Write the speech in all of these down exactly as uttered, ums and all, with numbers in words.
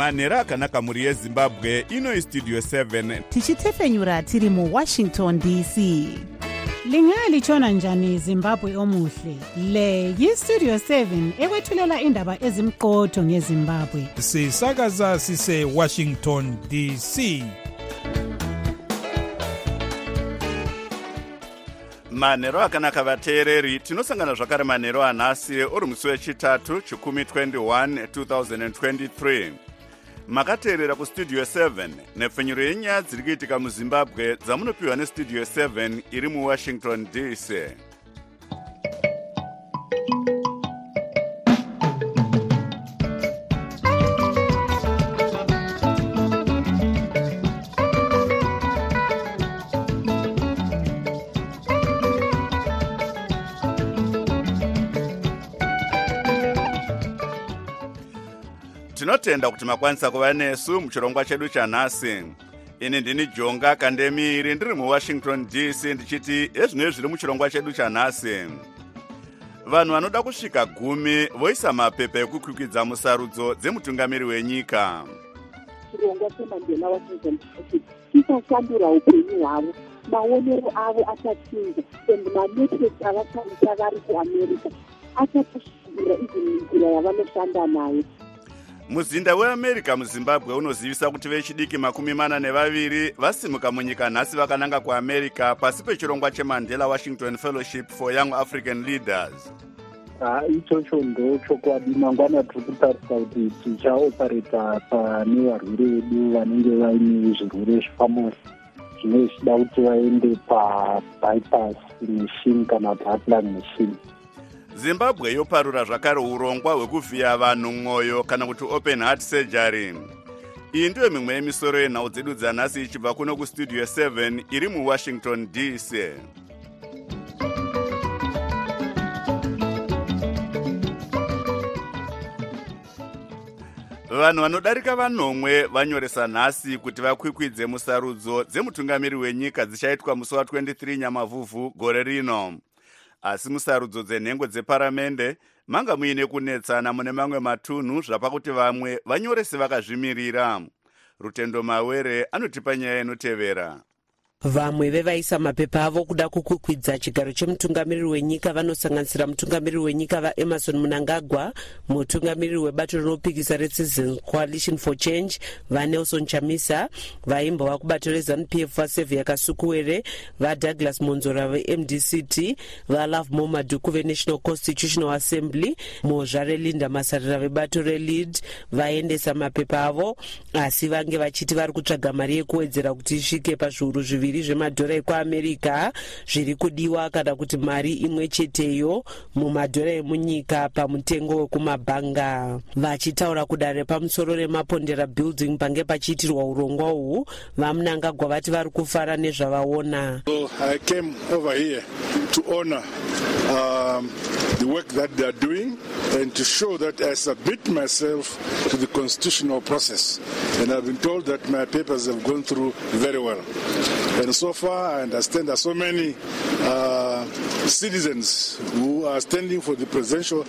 manhero akanaka muri yezimbabwe. Ino istudio seven tichitefenyura tiri mu Washington D C. Lingalitshona njani Zimbabwe omuhle? Le yistudio seven ekwethulela indaba ezimqotho ngeZimbabwe. Sisakaza sise Washington D C. manhero akanaka vateereri, tinosangana zvakare manhero anhasi uri musi wechitatu chikumi twenty-one two thousand twenty-three. Makateerera kustudio seven nepfenyuro yenyaya dziri kuitika muZimbabwe dzamunopiwa nestudio seven iri muWashington D C. Tinotenda kuti makwanisa kuva nesu muchirongwa chedu chanhasi. Ini ndini Jonga Kandemiri ndiri muWashington D C ndichiti ezvinoi zviri muchirongwa chedu chanhasi. Vanhu vanoda kusvika gumi voisa mapepa ekukwikwidzwa musarudzo dzemutungamiri wenyika. Chirongwa cheMandela Washington chichashandura upenyu hwavo, maonero avo achatsinza, and manetworks avashandisa vari kuAmerica achatoshandura izvi nzira yavanoshanda nayo. Muzinda weAmerica muZimbabwe unozivisa kuti vechidiki makumi mana nevaviri vasimuka munyika nhasi vakananga kuAmerica pasi pechirongwa cheMandela Washington Fellowship for Young African Leaders. Ah, ichocho ndo chokwadi. Mangwana tiri kutarisa kuti tichaopareta pane varwere vedu vanenge vaine zvirwere zvifamous zvine zvichida kuti vaende pabypass machine kana heartland machine. Zimbabwe yoparura zvakare urongwa hwekuvhiya vanhu mwoyo kana kuti open heart surgery. Iyi ndiyo mimwe yemisoro yenhau dzedu dzanhasi ichibva kuno kustudio seven iri muWashington D C. Vanhu vanodarika vanomwe vanyoresa nhasi kuti vakwikwidze musarudzo dzemutungamiri wenyika dzichaitwa musi wa twenty-three Nyamavhuvhu gore rino. Asi musarudzo dzenhengo dzeparamende manga muine kunetsana mune mamwe matunhu zvapakuti vamwe vanyorese vakazvimirira. Rutendo Mawere anotipa nyaya inotevera. Vamwe vevaisa mapepa avo kuda kukwikwidza chigaro chemutungamiriri wenyika vanosanganisira mutungamiriri wenyika vaEmerson Mnangagwa, mutungamiriri webato rinopikisa reCitizens Coalition for Change vaNelson Chamisa, vaimba vakubato reZANU-P F vaSevia Kasukuwere, vaDouglas Monzora veM D C T, vaLove Momaduku veNational Constitutional Assembly, Mozhare Linda Masarira vebato reLead vaendesa mapepa avo, asi vange vachiti vari kutsvaga mari yekuwedzera kuti isvike pazviuru zviviri zvemadhora ekuAmerica zviri kudiwa kana kuti mari imwe cheteyo mumadhora emunyika pamutengo wekumabhanga. Vachitaura kudare pamusoro remapondera building pange pachiitirwa urongwa uhu, vaMnangagwa vati vari kufara nezvavaona. So I came over here to honor um, the work that they are doing and to show that I submit myself to the constitutional process, and I've been told that my papers have gone through very well. And so far, I understand there are so many uh, citizens who are standing for the presidential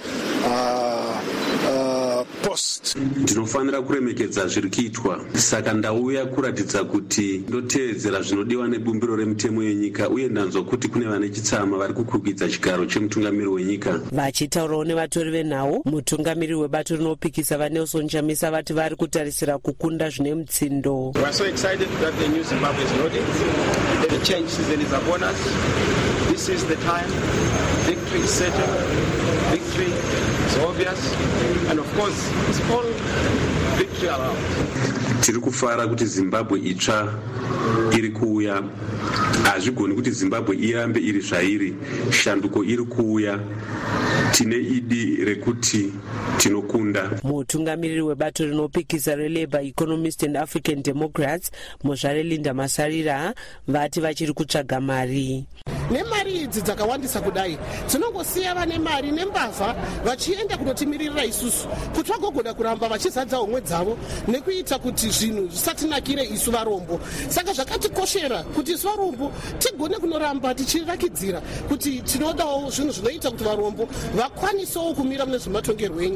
uh, uh, post. Ndinofanira kuremekedza zviri kuitwa, saka ndauya kuratidza kuti ndoteedzera zvinodiwa nebumbiro remutemo yenyika uye ndanzwa kuti kune vane chitsama vari kukwikwidzwa chigaro chemutungamiriri wenyika. Vachitaurawo nevatori venhau, mutungamiriri webato rinopikisa vaNelson Chamisa vati vari kutarisira kukunda zvine mutsindo. We are so excited that the new Zimbabwe is loaded. The change season is upon us. This is the time. Victory is certain. Victory is obvious. And of course, it's all victory allowed. Tiri kufara kuti Zimbabwe itsva iri kuuya. Hazvigoni kuti Zimbabwe irambe iri zvairi. Shanduko iri kuuya. Tine idi rekuti tinokunda. Mutungamiriri webato rinopikisa reLabour Economist and African Democrats, Mozhare Linda Masarira, vati vachiri kutsvaga mari. Nemari idzi dzakawandisa kudai dzinongosiya vane mari nembavha vachienda kunotimirira isusu kuti vagogona kuramba vachizadza umwe dzavo nekuita kuti zvinhu zvisatinakire isu varombo. Saka zvakatikoshera kuti isu varombo tigone kunoramba tichirakidzira kuti tinodawo zvinhu zvinoita kuti varombo vakwanisewo kumira mune zvematongerwo enyu.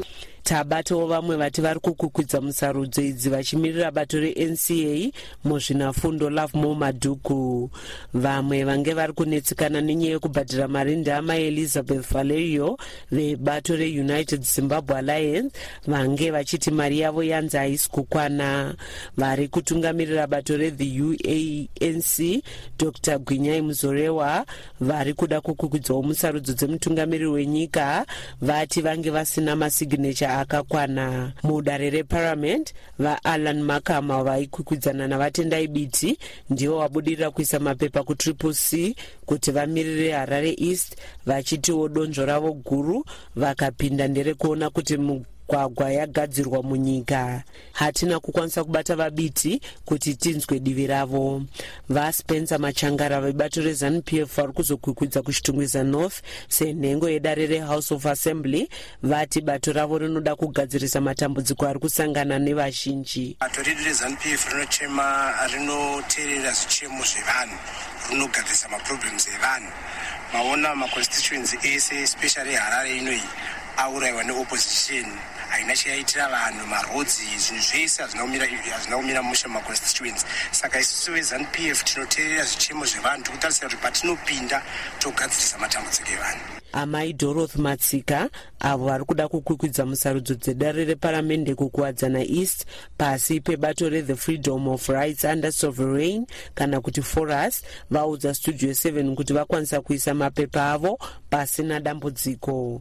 tabatawo vamwe vati vari kukukwidza musarudzo idzi vachimirira bato re-N C A muzvinafundo Lovemore Madhuku. Vamwe vange vari kunetsikana nenyaya yekubhadhira mari ndama Elizabeth Valerio vebato re-United Zimbabwe Alliance vange vachiti mari yavo yanzi haisi kukwana. Vari kutungamirira bato re-the U A N C Doctor Gwinyai Muzorewa vari kuda kukwikwidzawo musarudzo dzemutungamiriri wenyika vati vange vasina masignature akakwana. Mudare reparliament vaAlan Makama vaikwikwidzana navatendai biti ndivo vabudirira kuisa mapepa kutriple C kuti vamirire Harare East vachitiwo donzvo ravo guru vakapinda nderekuona kuti mugwagwa yagadzirwa munyika. Hatina kukwanisa kubata vabiti kuti tinzwe divi ravo. VaSpencer Machangara vebato reZANU-P F vari kuzokwikwidza kuchitungwiza North senhengo yedare reHouse of Assembly vati bato ravo rinoda kugadzirisa matambudziko ari kusangana nevazhinji. Bato redu reZANU-P F rinochema rinoteerera zvichemo zvevanhu, rinogadzirisa maproblems evanhu. Maona maconstituency ese especially Harare inoyi aurayiwa neopposition haina chaitira vanhu marodzi zvinhu zvese hazvina kumira musha maconstituency. Saka isusu veZANU-P F tinoteerera zvichemo zvevanhu tikutarisira kuti patinopinda togadzirisa matambudziko evanhu. Amai Dorothy Matsika avo vari kuda kukwikwidza musarudzo dzedare reparamende kukuwadzana East pasi pebato re-The Freedom of Rights Under Sovereign kana kuti Forus vaudza Studio seven kuti vakwanisa kuisa mapepa avo pasina dambudziko.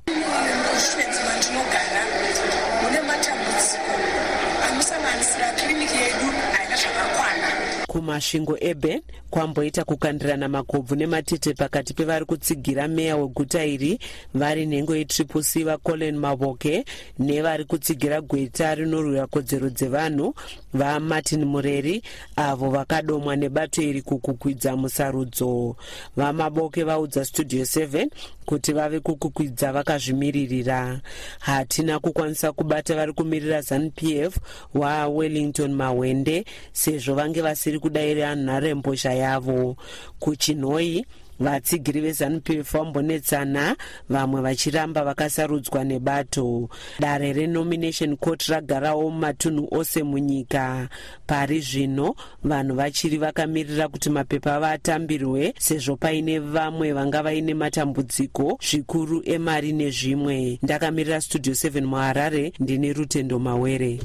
Kumasvingo Eben kwamboita kukandirana makobvu nematete pakati pevari kutsigira meya weguta iri vari nhengo yetriple C vaColin Mavoke nevari kutsigira gweta rinorwira kodzero dzevanhu vaMartin Mureri avo vakadomwa nebato iri kukukwidza musarudzo. VaMaboke vaudza Studio seven kuti vave kukukwidza vakazvimiririra. Hatina kukwanisa kubata vari kumirira ZANU-P F waWellington Mawende sezvo vange vasiri kudaira nharembozha yavo. Kuchinhoi vatsigiri veZANU-P F vambonetsana vamwe vachiramba vakasarudzwa nebato. Dare renomination court ragarawo mumatunhu ose munyika. Pari zvino vanhu vachiri vakamirira kuti mapepa vatambirwe sezvo paine vamwe vanga vaine matambudziko zvikuru emari nezvimwe. Ndakamirira Studio seven muHarare ndine Rutendo Mawere.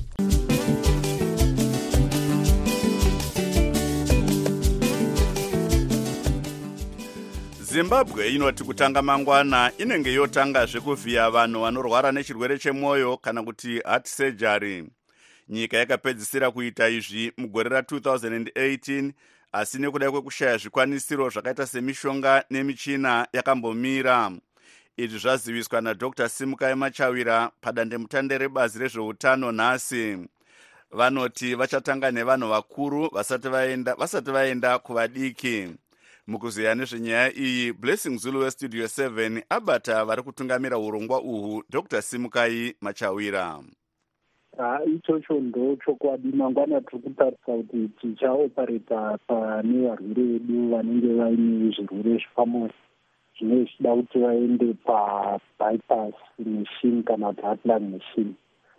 Zimbabwe inoti kutanga mangwana inenge yotanga zvekuvhiya vanhu vanorwara nechirwere chemwoyo kana kuti heart surgery. Nyika yakapedzisira kuita izvi mugore ra-two thousand eighteen asi nekuda kwekushaya zvikwanisiro zvakaita semishonga nemichina yakambomira. Izvi zvaziviswa naDr Simukai Machawira padandemutande rebazi rezveutano nhasi. Vanoti vachatanga nevanhu vakuru vasati vaenda vasati vaenda kuvadiki. Mukuziya nezvenyaya iyi Blessing Zulu weStudio seven abata vari kutungamira urongwa uhu Dr Simukai Machawira. Ichocho ndo chokwadi mangwana tiri kutarisa kuti tichaopareta pane varwere vedu vanenge vaine zvirwere zvifamous zvinenge zvichida kuti vaende pabypass machine kana kuti heart lung machine.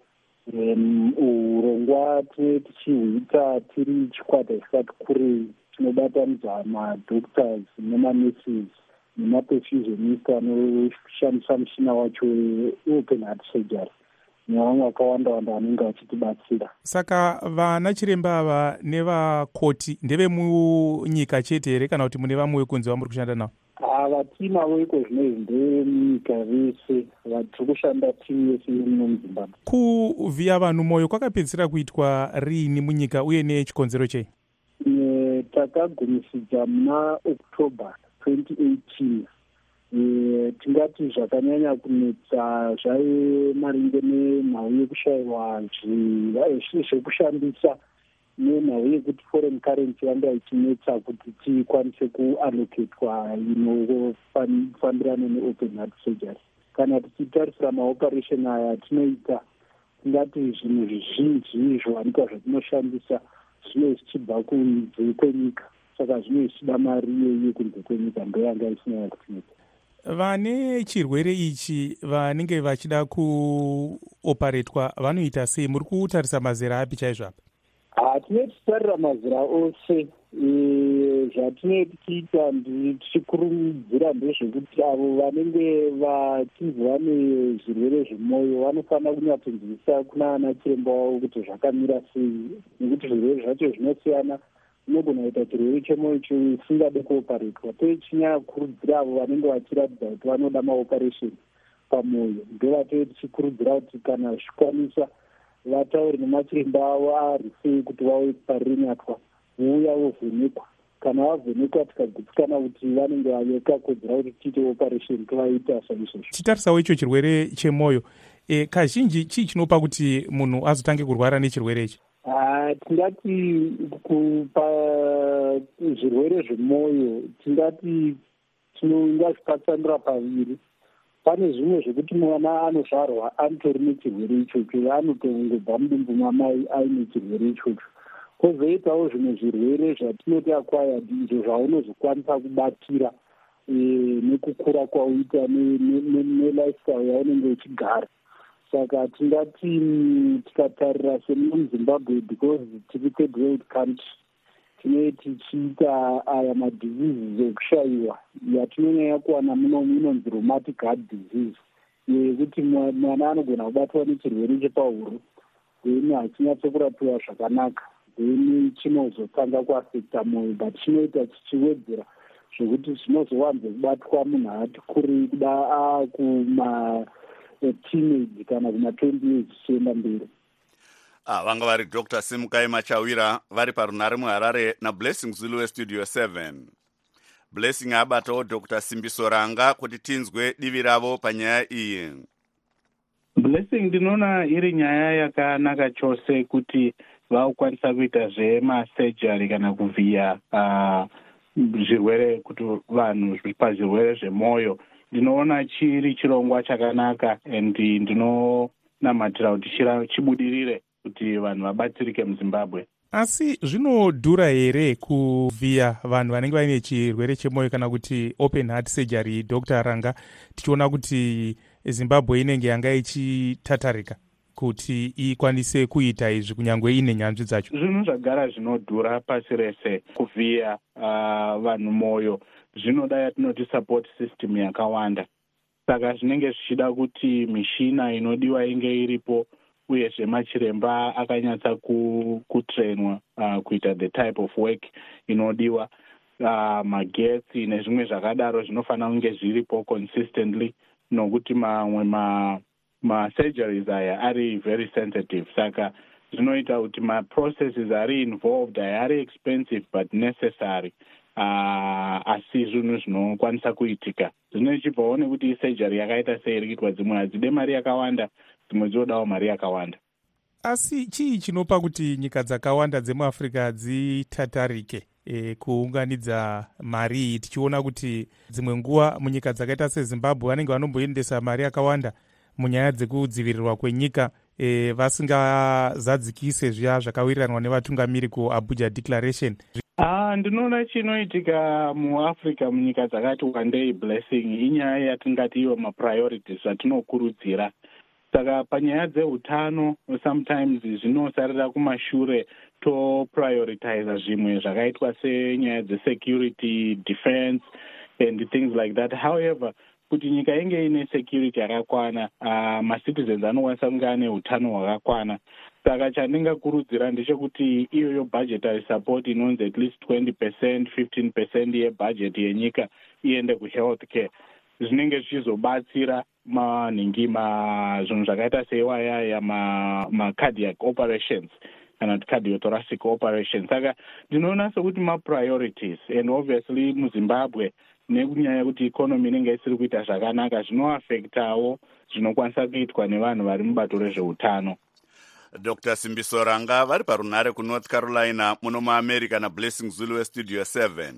Urongwa tinenge tichihuita tiri chikwata chisikati kurei tinobatanidza madoctors nemanesses nemaperfusionist anoshandisa mushina wacho weopen heart surgery nevamwe vakawanda wanda vanenge vachitibatsira. Saka vana chiremba ava nevakoti ndevemunyika chete here kana kuti mune vamwe wekunze vamuri kushanda navo? Ava tinavo iko zvinezvi ndemunyika vese vatiri kushanda timu yese muno muZimbabwe. Kuvhiya vanhu mwoyo kwakapedzisira kuitwa riini munyika uye nechikonzero chei? Takagumisidza muna October twenty eighteen. Tingati zvakanyanya kunetsa zvaive maringe nenhau yekushayiwa zvinhu zvekushandisa nenhau yekuti foreign currency yanga ichinetsa kuti tikwanise kuallocatwa inofambirana neopen heart surgery. Kana tichitarisira maoperation aya tinoita tingati zvinhu zvizhinji zvowanikwa zvatinoshandisa zvine zvichibva kunze kwenyika, saka zvine zvichida mari iyoyi kunze kwenyika ndoyanga isinaya kutinetsa. Vane chirwere ichi vanenge vachida vaoparetwa vanoita sei? Muri kutarisa mazera api chaizvo apa? Hatinotarira mazera ose. Zvatinoita tichiita tichikurumidzira ndezvekuti avo vanenge vachinzi vane zvirwere zvemwoyo vanofanira kunyatsonzwisa kuna ana chiremba wavo kuti zvakamira sei, nekuti zvirwere zvacho zvinosiyana. Unogona kuita chirwere chemwoyo chisingade kuoparetwa. Tochinyanya kukurudzira avo vanenge vachiratidza kuti vanoda maoperation pamwoyo, ndovatoe tichikurudzira kuti kana zvikwanisa vataure nemachiremba avo ari sei kuti vauye paririnatwa vouya vovhenekwa. Kana vavhenekwa tikagutsikana kuti vanenge vakakodzera kuti tiite operation tovaita saizvozvo. Titarisawo icho chirwere chemwoyo, e, kazhinji chii chinopa kuti munhu azotange kurwara nechirwere ichi? Tingati kupa zvirwere zvemwoyo tingati tinongazvipatsanura paviri. Pane zvimwe zvekuti mwana anozvarwa anotori nechirwere ichocho, anotongobva mudumbu mamai aine chirwere ichocho. Kozoitawo zvimwe zvirwere zvatinoti acquired, izvo zvaunozokwanisa kubatira nekukura kwauita nelifestyle yaunenge uchigara. Saka tingati tikatarira semuzimbabwe, because tiri third world country, tinee tichiita aya madiseases ekushayiwa yatinonyanya kuwana muno inonzi rheumatic heart disease, yekuti mwana anogona kubatwa nechirwere chepahuro then hachinyatsokuratiwa zvakanaka, then chinozotanga kuafekta mwoyo, but chinoita chichiwedzera zvokuti zvinozowanze kubatwa munhu ati kurei kuda akuma teenage kana kuma twenty years chienda mberi. Ah, vanga vari Doctor Simukai Machawira vari parunare muHarare naBlessing Zulu weStudio seven. Blessing abatawo Doctor Simbiso Ranga kuti tinzwe divi ravo panyaya iyi. Blessing, ndinoona iri nyaya yakanaka chose kuti vaukwanisa kuita zvemasurgery kana kuvhiya uh, zvirwere kuti vanhu pazvirwere zvemwoyo. Ndinoona chiri chirongwa chakanaka and ndinonamatira kuti chibudirire kuti vanhu vabatsirike muZimbabwe. Asi zvinodhura here kuvhiya vanhu vanenge vaine chirwere chemwoyo kana kuti open heart surgery, Doctor Ranga, tichiona kuti Zimbabwe inenge yanga ichitatarika kuti ikwanise kuita izvi kunyangwe ine nyanzvi dzacho? Zvinhu zvagara zvinodhura pasi rese. Kuvhiya uh, vanhu mwoyo zvinoda yatinoti support system yakawanda. Saka zvinenge zvichida kuti mishina inodiwa inge iripo, uyezve machiremba akanyatsa kutrainwa uh, kuita the type of work inodiwa. Uh, magetsi nezvimwe zvakadaro zvinofanira kunge zviripo consistently, nokuti mamwe ma, ma surgeries aya ari very sensitive. Saka zvinoita kuti ma processes ari involved ari expensive but necessary. Uh, asi zvinhu zvinokwanisa kuitika. Zvinochibvawo nekuti isurgery yakaita sei iri kuitwa, dzimwe hadzide mari yakawanda, dzimwe dzinodawo mari yakawanda. Asi chii chinopa kuti nyika dzakawanda dzemuAfrica dzitatarike e, kuunganidza mari iyi, tichiona kuti dzimwe nguva munyika dzakaita seZimbabwe vanenge vanomboendesa mari yakawanda munyaya dzekudzivirirwa kwenyika e, vasingazadzikise zviya zvakawiriranwa nevatungamiri kuAbuja Declaration? Ah, ndinoona chinoitika muAfrica munyika dzakati wandei Blessing inyaya yatingati iwo mapriorities zvatinokurudzira. Saka panyaya dzeutano sometimes zvinosarira kumashure to prioritize zvimwe zvakaitwa senyaya dzesecurity, defense and things like that. However, kuti nyika inge ine security yakakwana, uh, macitizens anokwanisa kunge ane utano hwakakwana. Saka chandingakurudzira ndechekuti iyoyo budgetary support inonzi at least twenty percent, fifteen percent yebudget yenyika iende kuhealth care. Zvinenge zvichizobatsira maningi ma zvinhu zvakaita seiwayaya ma, ma cardiac operations kana kuti cardiothoracic operations. Saka ndinoona sekuti ma-priorities, and obviously muZimbabwe nekunyanya kuti economy inenge isiri kuita zvakanaka zvinoafektawo zvinokwanisa kuitwa nevanhu vari mubato rezveutano. Doctor Simbiso Ranga vari parunare kuNorth Carolina muno muAmerica naBlessing Zulu weStudio seven.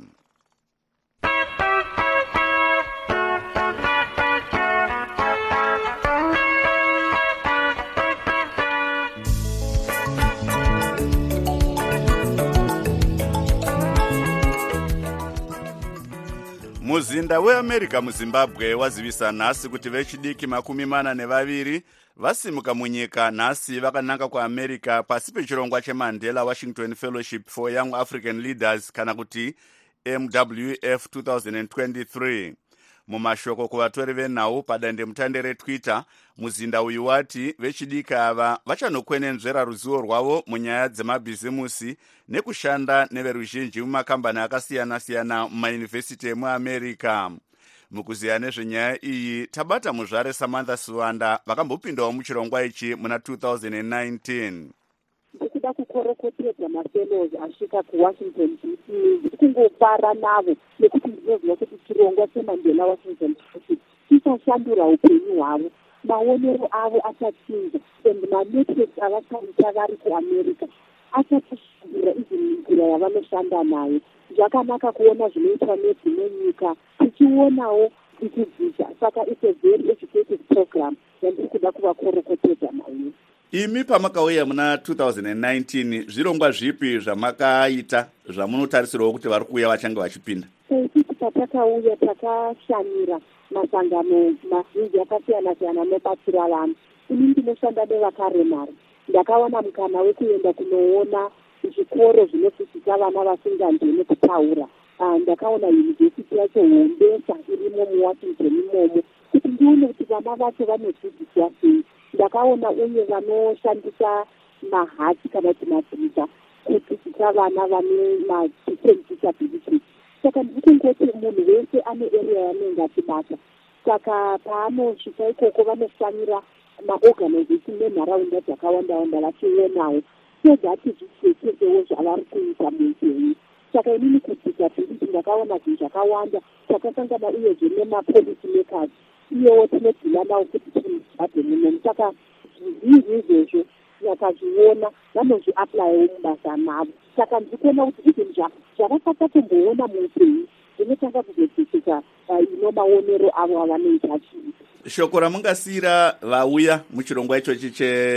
muzinda weamerica muzimbabwe wazivisa nhasi kuti vechidiki makumi mana nevaviri vasimuka munyika nhasi vakananga kuamerica pasi pechirongwa chemandela Washington Fellowship for Young African Leaders kana kuti M W F twenty twenty-three. Mumashoko kuvatori venhau padandemutande retwitter, muzinda uyu wati vechidiki ava vachanokwenenzvera ruzivo rwavo munyaya dzemabhizimusi nekushanda neveruzhinji mumakambani akasiyana-siyana mumayunivhesiti emuamerica. Mukuziya nezvenyaya iyi tabata muzvare Samantha Suwanda vakambopindawo muchirongwa ichi muna two thousand nineteen. ndikuda kukorokotedza mafellows asvika kuwashington D C ndiri kungofara navo nekuti ndinoziva kuti chirongwa chemandela Washington Fellowship chichashandura upenyu hwavo, maonero avo achatsinza and manetworks avashandisa vari kuamerica achatoshandura izini nzira yavanoshanda nayo. Zvakanaka kuona zvinoitwa nedzimwe nyika tichionawo tichibvisa, saka it's a very educated program yandiri kuda kuvakorokotedza nayo. Imi pamakauya muna two thousand nineteen, zvirongwa zvipi zvamakaita zvamunotarisirwa kuti vari kuuya vachange vachipinda? Sekuti patakauya takashanira masangano mazhinji akasiyana-siyana anobatsira vanhu. Ini ndinoshanda nevakaremara, ndakawana mukana wekuenda kunoona zvikoro zvinofundisa vana vasingangeni kutaura. Ndakaona yunivhesiti yacho Hombesa irimo muWashington imomo kuti ndione kuti vana vacho vanodzidziswa sei. Ndakaona uye vanoshandisa mahati kana kuti mabhiza kudzidzisa vana vane ma-different disabilities. Saka ndikungoti munhu wese ane area yanenge achibata. Saka paanosvika ikoko vanofanira maorganization nenharaunda dzakawanda-wanda vachionawo sezvati zvichechezewo zvavari kuita muupenyu. Saka inini kudzidza kuti ndakaona zvinhu zvakawanda, takasangana uyezve nemapolicy makers iyewo tinodhila nawo kuti tirimubhadhe munomu. Saka zvinhu izvozvo vakazviona vanozviaplayawo mubasa mavo. Saka ndikuona kuti izvinhu zvavakatatomboona muupenyu zvinotanga kuzobvisisa ino maonero avo avanoita achiita. Shoko ramungasiyira vauya muchirongwa ichochi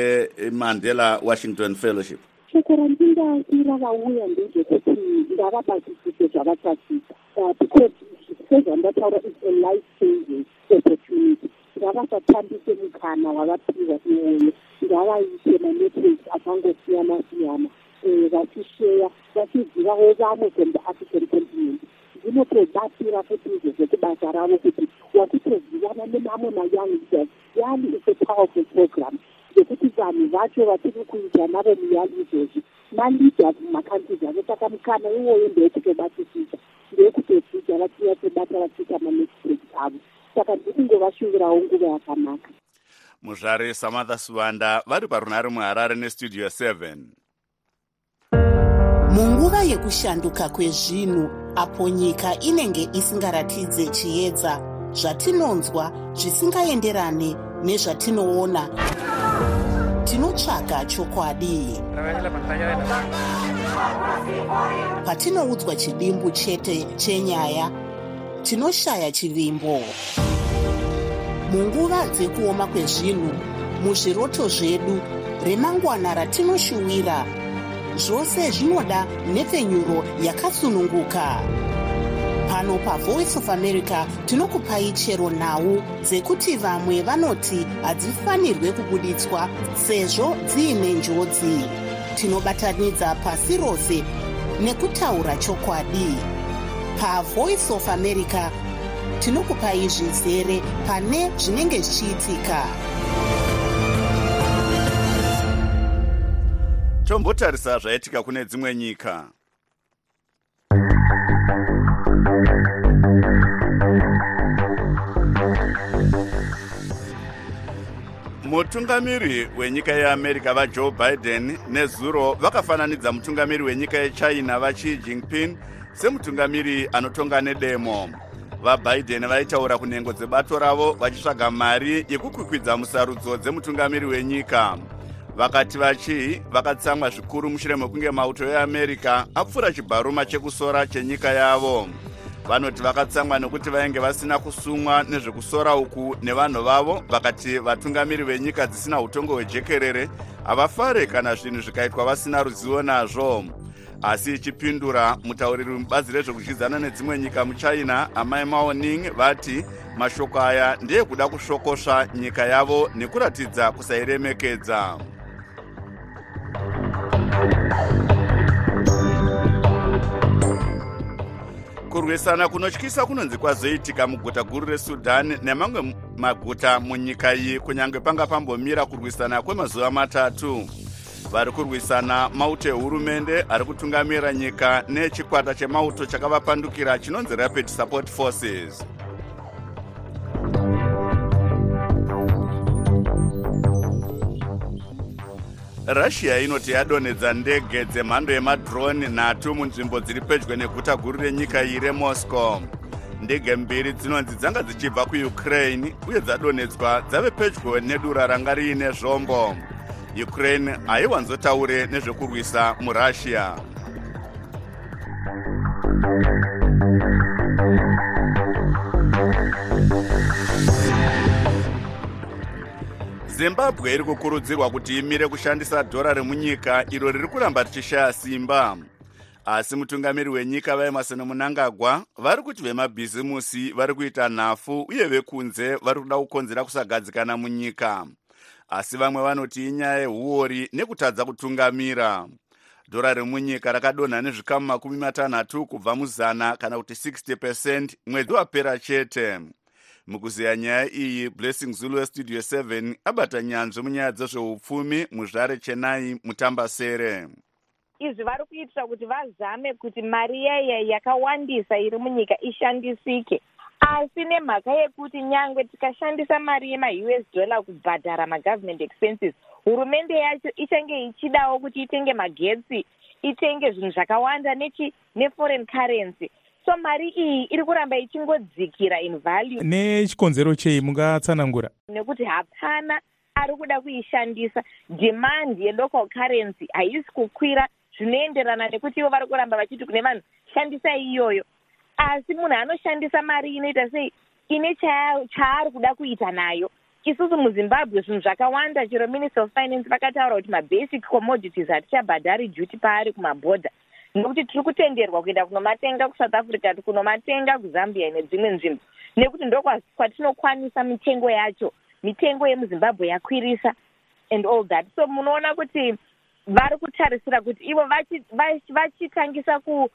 cheMandela Washington Fellowship? Shoko randingasiyira vauya ndezvekuti ngavabatisise zvavachachita, because sezvandataura is a life changing opportunity. Ngavasatambise mukana wavapiwa iwoyo, ngavaite manetworks akangosiyana-siyana, vachisheya vachizivawo vamwe from the African continent. Zvinotobatsira kuti izvozvo kubasa ravo kuti wakutozivana nemamwe ma-young leaders. Yani is a powerful program zvekuti vanhu vacho vatiri kuita navo muyali izvozvi maleaders mumakantries avo. Saka mukana iwoyo ndeyekutobatisisa, ndeyekutodzidza vachiya tobata vachiita manetworks avo. Saka ndiri kungovashuvirawo nguva yakanaka. Muzvare Samantha Suwanda vari parunare muHarare nestudio seven. Munguva yekushanduka kwezvinhu apo nyika inenge isingaratidze chiedza, zvatinonzwa zvisingaenderane nezvatinoona, tinotsvaga chokwadi. Patinoudzwa chidimbu chete chenyaya, tinoshaya chivimbo. Munguva dzekuoma kwezvinhu, muzviroto zvedu, remangwana ratinoshuwira, zvose zvinoda nhepfenyuro yakasununguka. Pano paVoice of America tinokupai chero nhau dzekuti vamwe vanoti hadzifanirwe kubuditswa sezvo dziine njodzi. Tinobatanidza pasi rose nekutaura chokwadi. PaVoice of America tinokupai zvizere pane zvinenge zvichiitika. Tombotarisa zvaitika kune dzimwe nyika. Mutungamiri wenyika yeAmerica vaJoe Biden nezuro vakafananidza mutungamiri wenyika yeChina vaXi Jinping semutungamiri anotonga nedemo. VaBiden vaitaura kunhengo dzebato ravo vachitsvaga mari yekukwikwidza musarudzo dzemutungamiri wenyika. Vakati vachi vakatsamwa zvikuru mushure mekunge mauto eAmerica apfura chibharuma chekusora chenyika yavo. Vanoti vakatsamwa nekuti vainge vasina kusumwa nezvekusora uku nevanhu vavo, vakati vatungamiri venyika dzisina utongo hwejekerere havafare kana zvinhu zvikaitwa vasina ruzivo nazvo. asi ichipindura mutauriri mubazi rezvekudyidzana nedzimwe nyika muchina amai Mao Ning vati mashoko aya ndeyekuda kusvokosva nyika yavo nekuratidza kusairemekedza. Kurwisana kunotyisa kunonzi kwazoitika muguta guru reSudan nemamwe maguta munyika iyi kunyange panga pambomira kurwisana kwemazuva matatu. Vari kurwisana mauto ehurumende ari kutungamira nyika nechikwata chemauto chakavapandukira chinonzi Rapid Support Forces. Russia inoti yadonedza ndege dzemhando yemadrone nhatu munzvimbo dziri pedyo neguta guru renyika iyi reMoscow. Ndege mbiri dzinonzi dzanga dzichibva kuUkraine uye dzadonedzwa dzave pedyo nedura ranga riine zvombo. Ukraine haiwanzotaure nezvekurwisa muRussia. Zimbabwe iri kukurudzirwa kuti imire kushandisa dhora remunyika iro riri kuramba richishaya simba. Asi mutungamiri wenyika vaEmmerson Mnangagwa vari kuti vemabhizimusi vari kuita nhafu uye vekunze vari kuda kukonzera kusagadzikana munyika. Asi vamwe vanoti inyaya yehuori nekutadza kutungamira. Dhora remunyika rakadonha nezvikamu makumi matanhatu kubva muzana kana kuti sixty percent mwedzi wapera chete. Mukuziya nyaya iyi, Blessing Zulu Studio seven abata nyanzvi munyaya dzezveupfumi muzvare Chennai mutambasere. Izvi vari kuitira kuti vazame kuti mari yaya yakawandisa iri munyika ishandisike. Asi nemhaka yekuti nyangwe tikashandisa mari yema-U S dollar kubhadhara ma-government expenses, hurumende yacho ichange ichidawo kuti itenge magetsi, itenge zvinhu zvakawanda nechi neforeign currency. So mari iyi iri kuramba ichingodzikira in value. Nechikonzero chei mungatsanangura? Nekuti hapana ari kuda kuishandisa. Demand yelocal currency haisi kukwira zvinoenderana nekuti ivo vari kuramba vachiti kune vanhu shandisai iyoyo. Asi munhu anoshandisa mari inoita sei ine chaari kuda kuita nayo. Isusu muZimbabwe zvinhu zvakawanda, chero Minister of Finance vakataura kuti mabasic commodities hatichabhadhari duty paari kumabhodha. Nekuti tiri kutenderwa kuenda kunomatenga kuSouth Africa, kunomatenga kuZambia nedzimwe nzvimbo. Nekuti ndoko kwatinokwanisa mitengo yacho. Mitengo yemuZimbabwe yakwirisa and all that. So munoona kuti vari kutarisira kuti ivo vachitangisa ku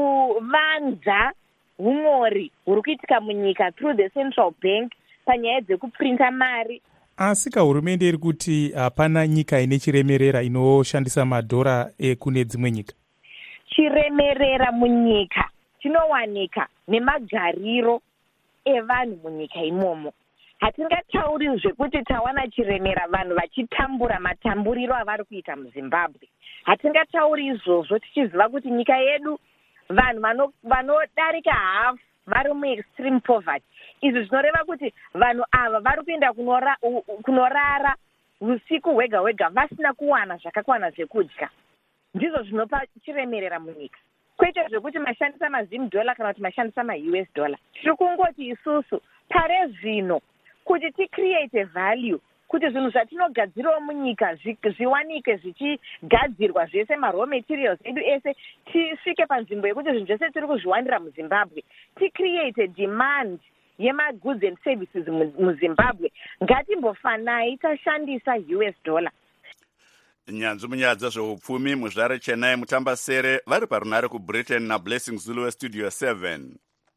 kuvanza humori huri kuitika munyika through the central bank panyaya dzekuprinta mari. Asi kahurumende iri kuti hapana nyika ine chiremerera inoshandisa madhora ekune dzimwe nyika. Chiremerera munyika chinowanika nemagariro evanhu munyika imomo. Hatingatauri zvekuti tawana chiremera vanhu vachitambura matamburiro avari kuita muZimbabwe. Hatingatauri izvozvo tichiziva kuti nyika yedu vanhu vanodarika half vari muextreme poverty. Izvi zvinoreva kuti vanhu ava vari kuenda kunora, kunorara usiku hwega hwega vasina kuwana zvakakwana zvekudya. Ndizvo zvinopa chiremerera munyika. Kwete zvekuti mashandisa mazim dollar kana kuti mashandisa ma-U S dollar. Tiri kungoti isusu pare zvino kuti ticreate value, kuti zvinhu zvatinogadzirawo munyika zviwanike zvichigadzirwa zvese ma-raw materials edu ese, tisvike panzvimbo yekuti zvinhu zvese tiri kuzviwanira muZimbabwe. Ticreate demand yema-goods and services muZimbabwe. Ngatimbofanai tashandisa U S dollar. Nyanzvi munyaya dzezveupfumi muzvare Chennai mutambasere vari parunare kuBritain naBlessing Zulu Studio seven.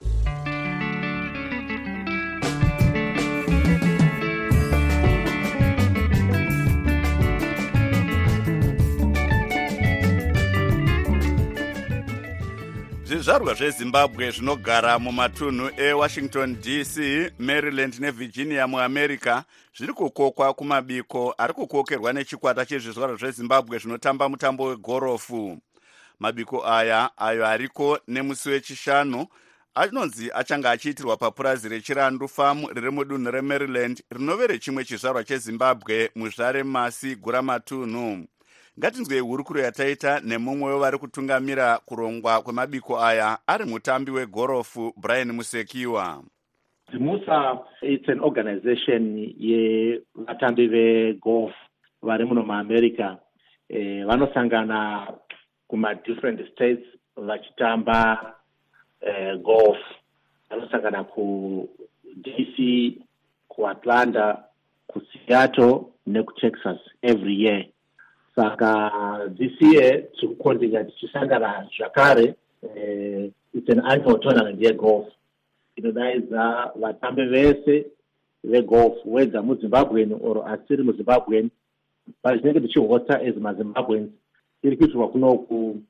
Zvizvarwa zveZimbabwe zvinogara mumatunhu eWashington D C, Maryland neVirginia muAmerica zviri kukokwa kumabiko ari kukokerwa nechikwata chezvizvarwa zveZimbabwe zvinotamba mutambo wegorofu. Mabiko aya ayo ariko nemusi wechishanu anonzi achanga achiitirwa papurazi reChirandu Farm riri mudunhu reMaryland rinove rechimwe chizvarwa cheZimbabwe muzvare Masi Guramatunhu. Ngatinzwe hurukuro yataita nemumwe wevari kutungamira kurongwa kwemabiko aya ari mutambi wegorofu Brian Musekiwa. Zimusa, it's an organization yevatambi vegolf vari muno muAmerica. Eh, vanosangana kuma-different states vachitamba uh, golf vanosangana ku-D C, ku-Atlanta, ku-Seattle neku-Texas every year. Saka this year tikukontinga tichisangana zvakare. Uh, it's an annual tournament yegolf inodaiza vatambi vese vegolf whether muzimbabweni or asiri muzimbabweni pazvinenge tichihosta as mazimbabwens iri kuitirwa kuno ku,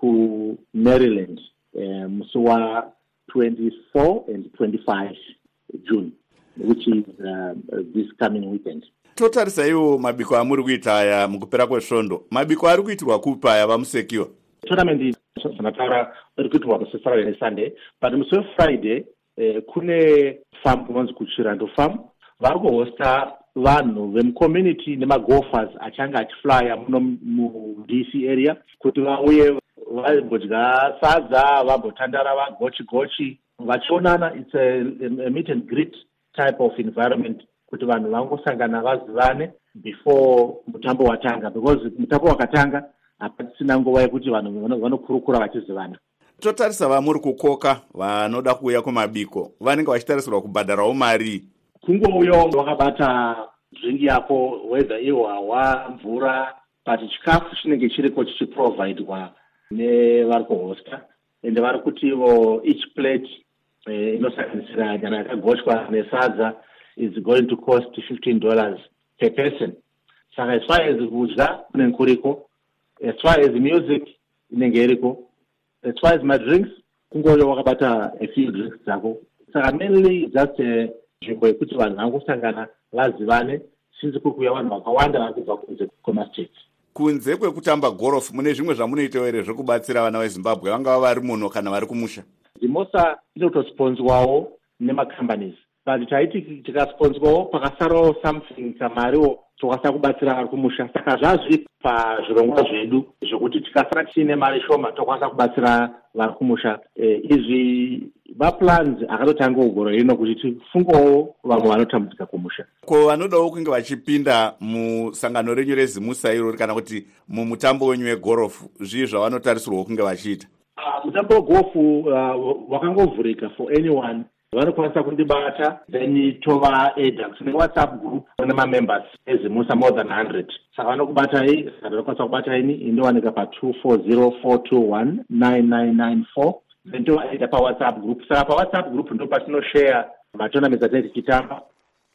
ku Maryland uh, musi wa twenty-four and twenty-five June, which is uh, this coming weekend. Totarisaiwo mabiko amuri kuita aya mukupera kwesvondo. Mabiko ari kuitirwa kupi aya vamusekiwa? Tournament sanataura iri kuitirwa musi Friday neSunday, but musi weFriday eh, kune farm kunonzi kuChirando farm vari kuhosta vanhu vemucommunity nemagolfers achanga achiflya muno mu-D C area kuti vauye vambodya sadza vambotandara vagochi gochi vachionana. It's a, a meet and greet type of environment kuti vanhu vangosangana vazivane before mutambo watanga, because mutambo wakatanga hapatisina nguva yekuti vanhu vanokurukura vachizivana. Totarisa vamuri kukoka vanoda kuuya kumabiko vanenge vachitarisirwa kubhadharawo mari. Kungouya wakabata dringi yako whether ihwawa mvura but chikafu chinenge chiriko chichiprovidwa nevari kuhosta ende vari kuti ivo each plate eh, inosanganisira nyama yakagochwa nesadza is going to cost fifteen dollars per person. Saka as far as kudya kunenge kuriko, as far as music inenge iriko, as far as my drinks kungouya wakabata a few drinks dzako. Saka mainly just nzvimbo yekuti vanhu vangosangana vazivane since kukuya vanhu vakawanda vari kubva kunze kwemastates. Kunze kwekutamba golf mune zvimwe zvamunoitawo here zvekubatsira vana veZimbabwe vangava vari muno kana vari kumusha? Zimosa inotosponswawo nemacompanies, but taiti tikasponswawo pakasarawo something kamariwo tokwanisa kubatsira vari kumusha. Saka zvazviri pazvirongwa zvedu zvokuti tikasara tiine mari shoma tokwanisa kubatsira vari kumusha. E, izvi maplans akatotanga ugoro rino kuti tifungowo vamwe vanotambudzika kumusha. Ko vanodawo kunge vachipinda musangano renyu rezimusa irori kana kuti mumutambo wenyu wegorofu, zvii zvavanotarisirwa kunge vachiita? Uh, mutambo wegofu uh, wakangovhurika for anyone. Vanokwanisa kundibata then tova eda tine WhatsApp group nemamembers ezimusa more than one hundred. Saka vanokubatai, saka vanokwanisa kubata ini indowanika pa two four zero four two one nine nine nine four. Then tova eda pa WhatsApp group. Saka pa WhatsApp group ndo patinoshare matournaments atiri tichitamba.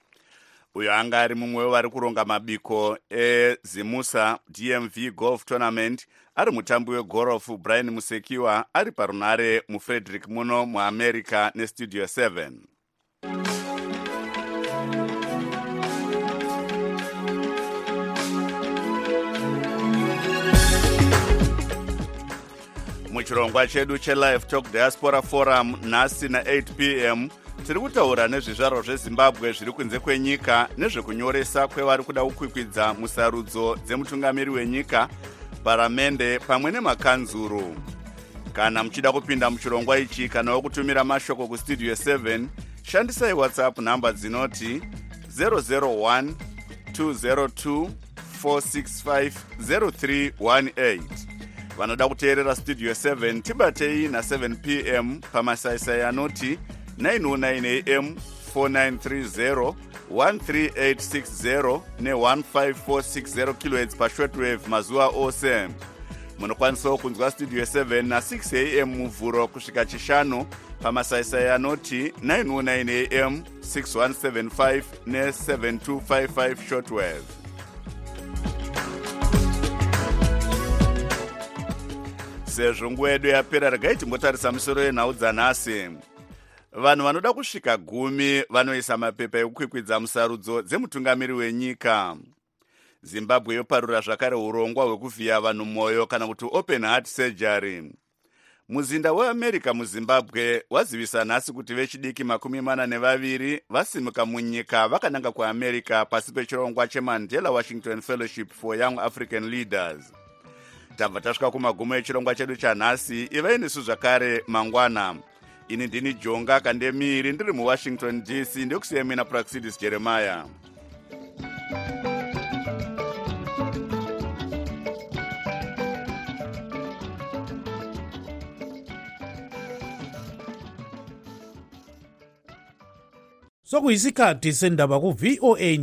Uyo anga ari mumwe vari kuronga mabiko ezimusa D M V Golf Tournament, ari mutambi wegorofu Brian Musekiwa ari parunare muFrederick muno muAmerica neStudio seven. Muchirongwa chedu cheLive Talk Diaspora Forum nhasi na eight p m tiri kutaura nezvizvarwa zveZimbabwe zviri kunze kwenyika nezvekunyoresa kwevari kuda kukwikwidza musarudzo dzemutungamiri wenyika, paramende pamwe nemakanzuru. Kana muchida kupinda muchirongwa ichi kana wokutumira mashoko kuStudio seven, shandisai WhatsApp namba dzinoti zero zero one two zero two four six five zero three one eight. Vanoda kuteerera Studio seven tibatei na seven p m pamasaisai anoti nine oh nine a m four nine three zero one three eight six zero ne one five four six zero kilohertz pashortwave mazuva ose. Munokwanisawo kunzwa Studio seven na six a m muvhuro kusvika chishanu pamasaisai anoti nine oh nine a m six one seven five ne seven two five five shortwave. Sezvo nguva yedu yapera, regai timbotarisa misoro yenhau dzanhasi. Vanhu vanoda kusvika gumi vanoisa mapepa ekukwikwidza musarudzo dzemutungamiri wenyika. Zimbabwe yoparura zvakare urongwa hwekuvhiya vanhu mwoyo kana kuti open heart surgery. Muzinda weAmerica muZimbabwe wazivisa nhasi kuti vechidiki makumi mana nevaviri vasimuka munyika vakananga kuAmerica pasi pechirongwa cheMandela Washington Fellowship for Young African Leaders. Tabva tasvika kumagumo echirongwa chedu chanhasi. Ivai nesu zvakare mangwana. Ini ndini Jonga Kandemiri ndiri muWashington D C, ndikusiya mina Praxidis Jeremiah. sokuyisikhathi sendaba ku-V O A